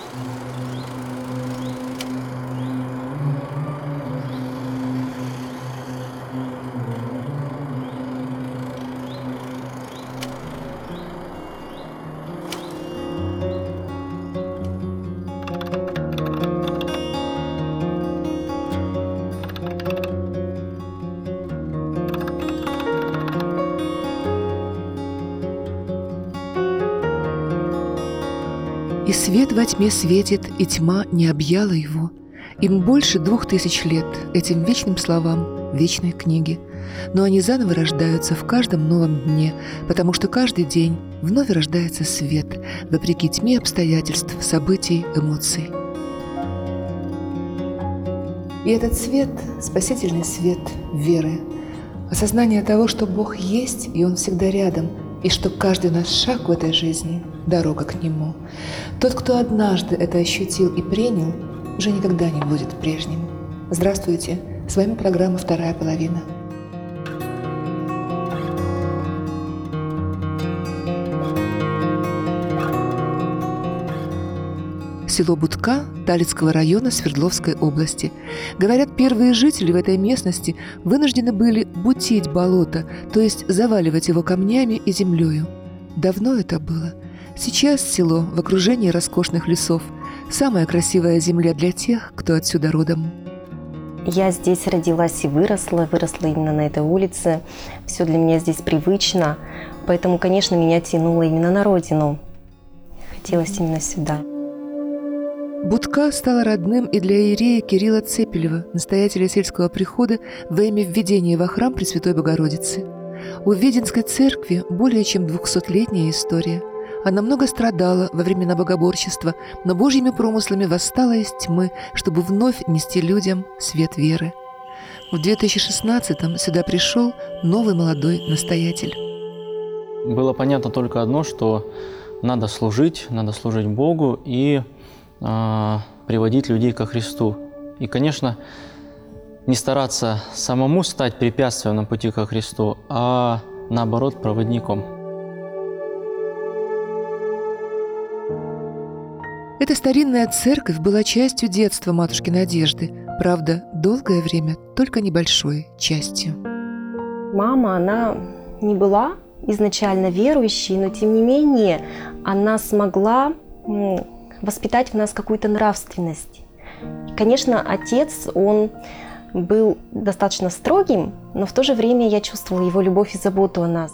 И свет во тьме светит, и тьма не объяла его. Им больше 2000 лет, этим вечным словам, вечной книги. Но они заново рождаются в каждом новом дне, потому что каждый день вновь рождается свет, вопреки тьме обстоятельств, событий, эмоций. И этот свет – спасительный свет веры. Осознание того, что Бог есть, и Он всегда рядом, и что каждый наш шаг в этой жизни – дорога к Нему. Тот, кто однажды это ощутил и принял, уже никогда не будет прежним. Здравствуйте! С вами программа «Вторая половина». Село Будка Талицкого района Свердловской области. Говорят, первые жители в этой местности вынуждены были бутить болото, то есть заваливать его камнями и землею. Давно это было. Сейчас село в окружении роскошных лесов. Самая красивая земля для тех, кто отсюда родом. Я здесь родилась и выросла именно на этой улице. Все для меня здесь привычно, поэтому, конечно, меня тянуло именно на родину. Хотелось именно сюда. Будка стала родным и для иерея Кирилла Цепелева, настоятеля сельского прихода во имя введения во храм Пресвятой Богородицы. У Введенской церкви более чем 200-летняя история. Она много страдала во времена богоборчества, но Божьими промыслами восстала из тьмы, чтобы вновь нести людям свет веры. В 2016-м сюда пришел новый молодой настоятель. Было понятно только одно, что надо служить Богу и приводить людей ко Христу. И, конечно, не стараться самому стать препятствием на пути ко Христу, а наоборот проводником. Эта старинная церковь была частью детства матушки Надежды. Правда, долгое время только небольшой частью. Мама, она не была изначально верующей, но тем не менее она смогла воспитать в нас какую-то нравственность. Конечно, отец, он был достаточно строгим, но в то же время я чувствовала его любовь и заботу о нас.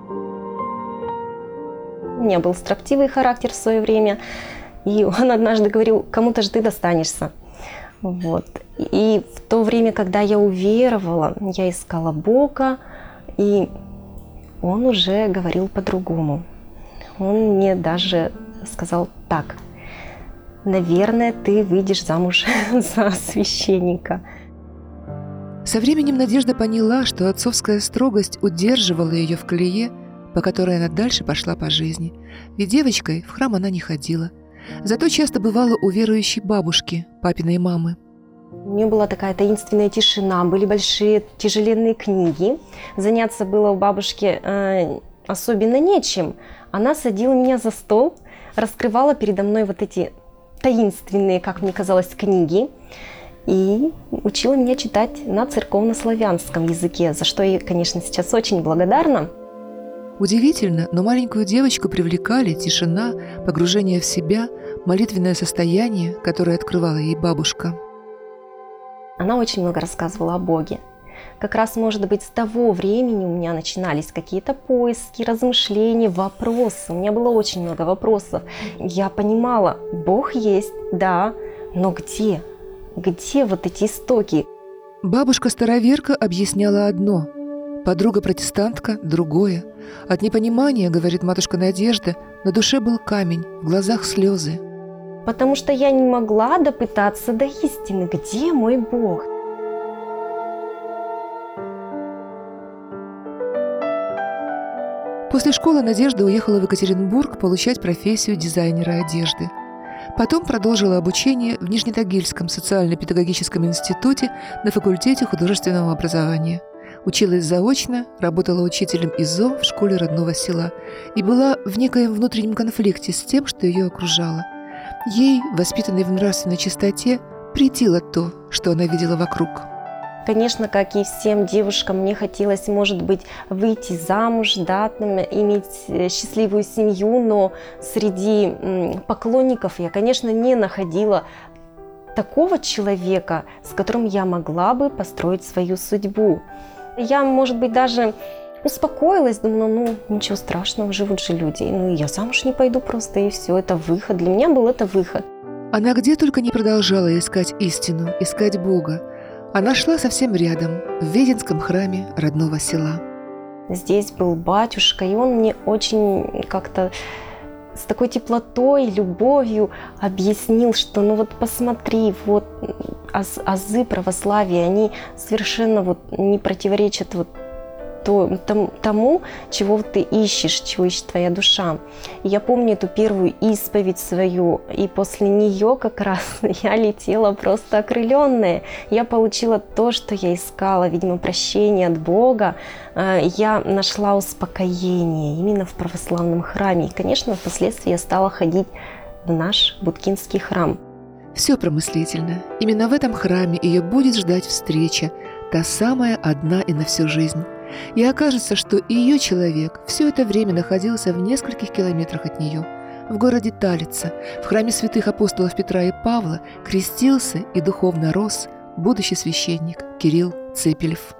У меня был строптивый характер в свое время, и он однажды говорил: кому-то же ты достанешься. Вот. И в то время, когда я уверовала, я искала Бога, и он уже говорил по-другому. Он мне даже сказал так: наверное, ты выйдешь замуж за священника. Со временем Надежда поняла, что отцовская строгость удерживала ее в колее, по которой она дальше пошла по жизни. Ведь девочкой в храм она не ходила. Зато часто бывала у верующей бабушки, папиной мамы. У нее была такая таинственная тишина, были большие тяжеленные книги. Заняться было у бабушки особенно нечем. Она садила меня за стол, раскрывала передо мной вот эти таинственные, как мне казалось, книги и учила меня читать на церковно-славянском языке, за что я, конечно, сейчас очень благодарна. Удивительно, но маленькую девочку привлекали тишина, погружение в себя, молитвенное состояние, которое открывала ей бабушка. Она очень много рассказывала о Боге. Как раз, может быть, с того времени у меня начинались какие-то поиски, размышления, вопросы. У меня было очень много вопросов. Я понимала, Бог есть, да, но где? Где вот эти истоки? Бабушка-староверка объясняла одно, подруга-протестантка – другое. От непонимания, говорит матушка Надежда, на душе был камень, в глазах слезы. Потому что я не могла допытаться до истины, где мой Бог? После школы Надежда уехала в Екатеринбург получать профессию дизайнера одежды. Потом продолжила обучение в Нижнетагильском социально-педагогическом институте на факультете художественного образования. Училась заочно, работала учителем ИЗО в школе родного села и была в некоем внутреннем конфликте с тем, что ее окружало. Ей, воспитанной в нравственной чистоте, претило то, что она видела вокруг. Конечно, как и всем девушкам, мне хотелось, может быть, выйти замуж, да, там, иметь счастливую семью, но среди поклонников я, конечно, не находила такого человека, с которым я могла бы построить свою судьбу. Я, может быть, даже успокоилась, думала, ну, ничего страшного, живут же люди, ну, и я замуж не пойду просто, и все, это выход. Для меня был это выход. Она где только не продолжала искать истину, искать Бога. Она шла совсем рядом, в Веденском храме родного села. Здесь был батюшка, и он мне очень как-то с такой теплотой, любовью объяснил, что ну вот посмотри, вот азы православия, они совершенно вот не противоречат вот тому, чего ты ищешь, чего ищет твоя душа. И я помню эту первую исповедь свою, и после нее как раз я летела просто окрыленная. Я получила то, что я искала, видимо, прощение от Бога. Я нашла успокоение именно в православном храме. И, конечно, впоследствии я стала ходить в наш Будкинский храм. Все промыслительно. Именно в этом храме ее будет ждать встреча, та самая одна и на всю жизнь. И окажется, что ее человек все это время находился в нескольких километрах от нее, в городе Талица, в храме святых апостолов Петра и Павла, крестился и духовно рос будущий священник Кирилл Цепелев.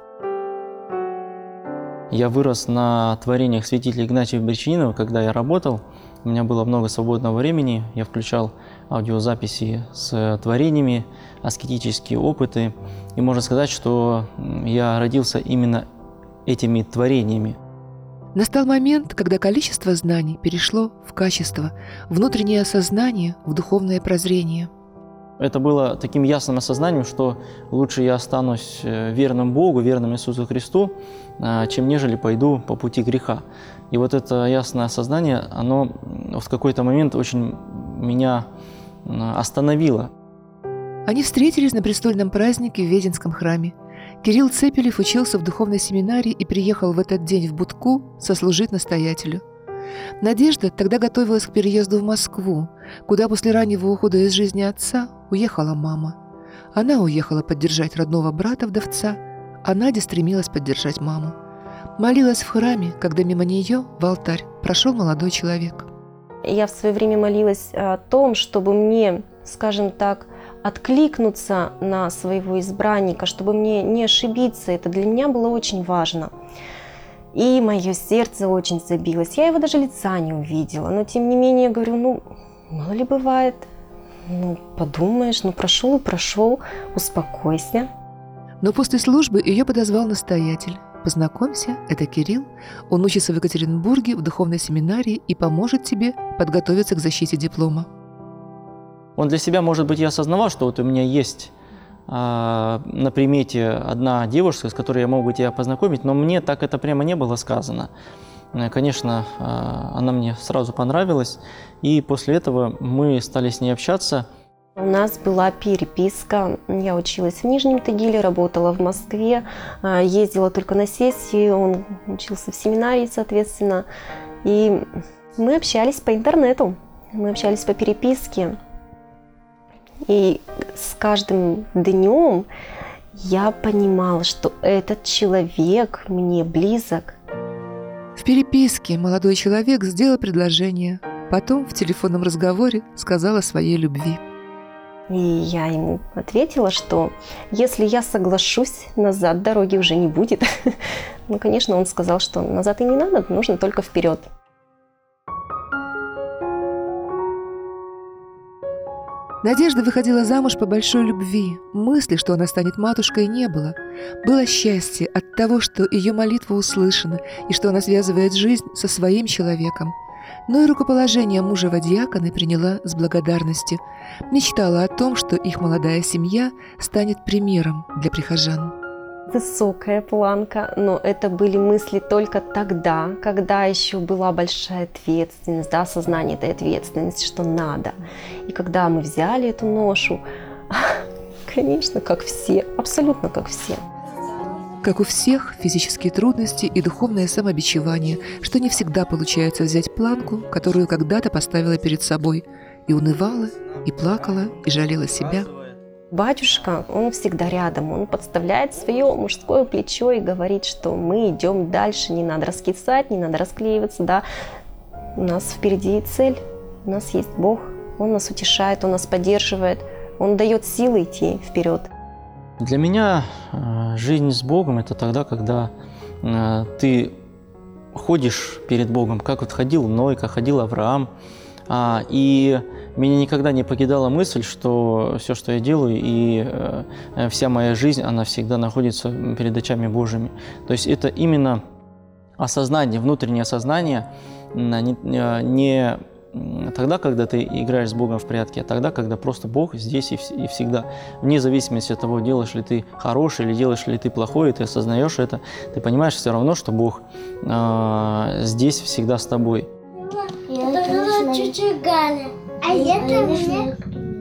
Я вырос на творениях святителя Игнатия Бричининова, когда я работал. У меня было много свободного времени, я включал аудиозаписи с творениями, аскетические опыты. И можно сказать, что я родился именно этими творениями. Настал момент, когда количество знаний перешло в качество, внутреннее осознание в духовное прозрение. Это было таким ясным осознанием, что лучше я останусь верным Богу, верным Иисусу Христу, чем нежели пойду по пути греха. И вот это ясное осознание, оно в какой-то момент очень меня остановило. Они встретились на престольном празднике в Веденском храме. Кирилл Цепелев учился в духовной семинарии и приехал в этот день в Будку сослужить настоятелю. Надежда тогда готовилась к переезду в Москву, куда после раннего ухода из жизни отца уехала мама. Она уехала поддержать родного брата-вдовца, а Надя стремилась поддержать маму. Молилась в храме, когда мимо нее в алтарь прошел молодой человек. Я в свое время молилась о том, чтобы мне, скажем так, откликнуться на своего избранника, чтобы мне не ошибиться. Это для меня было очень важно. И мое сердце очень забилось. Я его даже лица не увидела. Но тем не менее, говорю, ну, мало ли бывает. Ну, подумаешь, ну прошел и прошел, успокойся. Но после службы ее подозвал настоятель. Познакомься, это Кирилл. Он учится в Екатеринбурге в духовной семинарии и поможет тебе подготовиться к защите диплома. Он для себя, может быть, и осознавал, что вот у меня есть на примете одна девушка, с которой я мог бы тебя познакомить, но мне так это прямо не было сказано. Конечно, она мне сразу понравилась, и после этого мы стали с ней общаться. У нас была переписка. Я училась в Нижнем Тагиле, работала в Москве, ездила только на сессии, он учился в семинарии, соответственно. И мы общались по интернету, мы общались по переписке. И с каждым днем я понимала, что этот человек мне близок. В переписке молодой человек сделал предложение, потом в телефонном разговоре сказал о своей любви. И я ему ответила, что если я соглашусь, назад дороги уже не будет. Ну, конечно, он сказал, что назад и не надо, нужно только вперед. Надежда выходила замуж по большой любви. Мысли, что она станет матушкой, не было. Было счастье от того, что ее молитва услышана и что она связывает жизнь со своим человеком. Но и рукоположение мужа в диаконы приняла с благодарностью. Мечтала о том, что их молодая семья станет примером для прихожан. Высокая планка, но это были мысли только тогда, когда еще была большая ответственность, да, осознание этой ответственности, что надо. И когда мы взяли эту ношу, конечно, как все, абсолютно как все. Как у всех, физические трудности и духовное самобичевание, что не всегда получается взять планку, которую когда-то поставила перед собой. и унывала, и плакала, и жалела себя. Батюшка, он всегда рядом, он подставляет свое мужское плечо и говорит, что мы идем дальше, не надо раскисать, не надо расклеиваться, да. У нас впереди цель, у нас есть Бог, Он нас утешает, Он нас поддерживает, Он дает силы идти вперед. Для меня жизнь с Богом – это тогда, когда ты ходишь перед Богом, как вот ходил Ной, как ходил Авраам. И меня никогда не покидала мысль, что все, что я делаю, и вся моя жизнь, она всегда находится перед очами Божьими. То есть это именно осознание, внутреннее осознание, не тогда, когда ты играешь с Богом в прятки, а тогда, когда просто Бог здесь и всегда. Вне зависимости от того, делаешь ли ты хороший или делаешь ли ты плохой, ты осознаешь это, ты понимаешь все равно, что Бог здесь всегда с тобой. Это чуть-чуть Галя. А это мне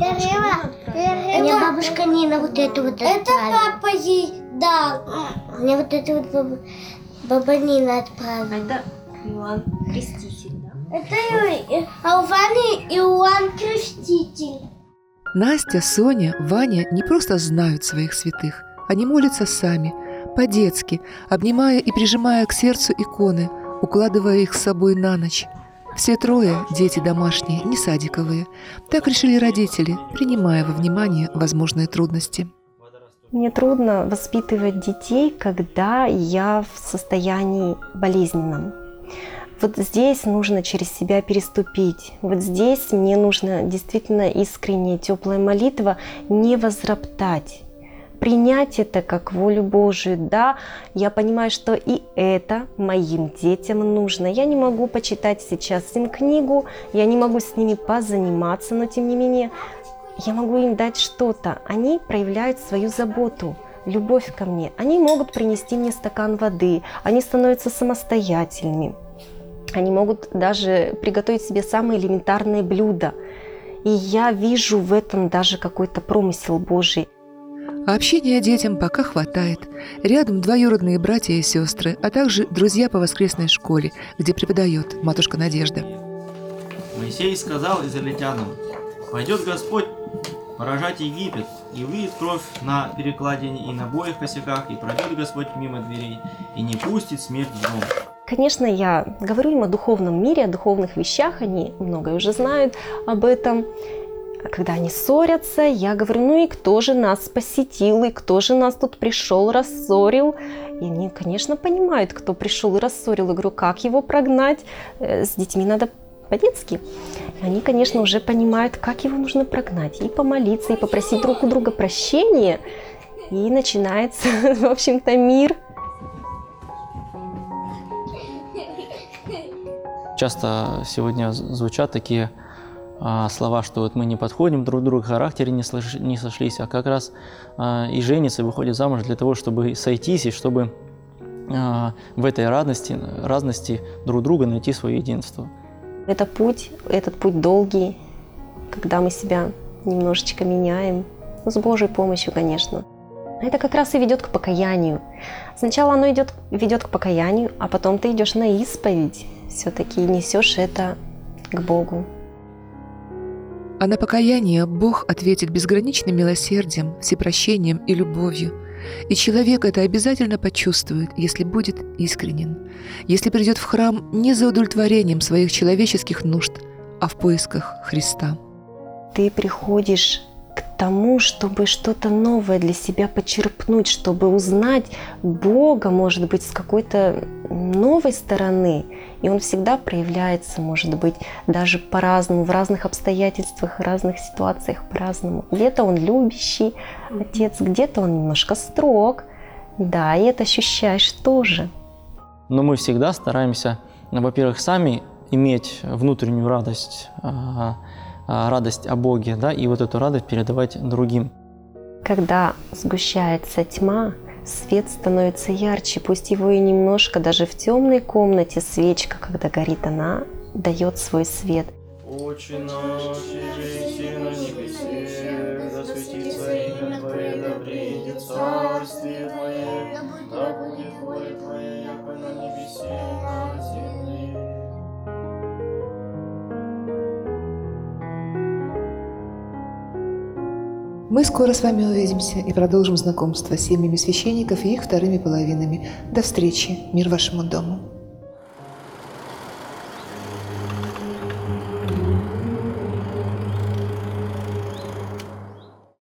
дарила. Мне бабушка Нина вот это вот отправила. Это папа ей дал. Мне вот это вот баба Нина отправила. Это Иоанн Креститель, да? Это а у Вани Иоанн Креститель. Настя, Соня, Ваня не просто знают своих святых. Они молятся сами, по-детски, обнимая и прижимая к сердцу иконы, укладывая их с собой на ночь. Все трое – дети домашние, не садиковые. Так решили родители, принимая во внимание возможные трудности. Мне трудно воспитывать детей, когда я в состоянии болезненном. Вот здесь нужно через себя переступить. Вот здесь мне нужно действительно искренняя, теплая молитва, не возроптать. Принять это как волю Божию. Да, я понимаю, что и это моим детям нужно. Я не могу почитать сейчас им книгу, я не могу с ними позаниматься, но тем не менее я могу им дать что-то. Они проявляют свою заботу, любовь ко мне. Они могут принести мне стакан воды, они становятся самостоятельными. Они могут даже приготовить себе самые элементарные блюда. И я вижу в этом даже какой-то промысел Божий. А общения детям пока хватает. Рядом двоюродные братья и сестры, а также друзья по воскресной школе, где преподает матушка Надежда. Моисей сказал израильтянам: «Пойдет Господь поражать Египет, и выйдет кровь на перекладине и на обоих косяках, и пройдет Господь мимо дверей, и не пустит смерть в дом». Конечно, я говорю им о духовном мире, о духовных вещах, они многое уже знают об этом. Когда они ссорятся, я говорю, ну и кто же нас посетил, и кто же нас тут пришел, рассорил. И они, конечно, понимают, кто пришел и рассорил. Я говорю, как его прогнать? С детьми надо по-детски. Они, конечно, уже понимают, как его нужно прогнать. И помолиться, и попросить друг у друга прощения. И начинается, в общем-то, мир. Часто сегодня звучат такие слова, что вот мы не подходим друг к другу, в характере не сошлись, а как раз и женятся, и выходят замуж для того, чтобы сойтись, и чтобы в этой разности друг друга найти свое единство. Этот путь долгий, когда мы себя немножечко меняем, с Божьей помощью, конечно. Это как раз и ведет к покаянию. Сначала оно ведет к покаянию, а потом ты идешь на исповедь, все-таки несешь это к Богу. А на покаяние Бог ответит безграничным милосердием, всепрощением и любовью. И человек это обязательно почувствует, если будет искренен, если придет в храм не за удовлетворением своих человеческих нужд, а в поисках Христа. Ты приходишь к тому, чтобы что-то новое для себя почерпнуть, чтобы узнать Бога, может быть, с какой-то новой стороны. И Он всегда проявляется, может быть, даже по-разному, в разных обстоятельствах, в разных ситуациях по-разному. Где-то Он любящий отец, где-то Он немножко строг. Да, и это ощущаешь тоже. Но мы всегда стараемся, во-первых, сами иметь внутреннюю радость, радость о Боге, да, и вот эту радость передавать другим. Когда сгущается тьма, свет становится ярче, пусть его и немножко, даже в темной комнате свечка, когда горит, она дает свой свет. Отче наш, иже на небесе, да светится имя Твое, да придет царствие Твое, да будет воля Твоя, яко на небесе и на земле. Мы скоро с вами увидимся и продолжим знакомство с семьями священников и их вторыми половинами. До встречи. Мир вашему дому.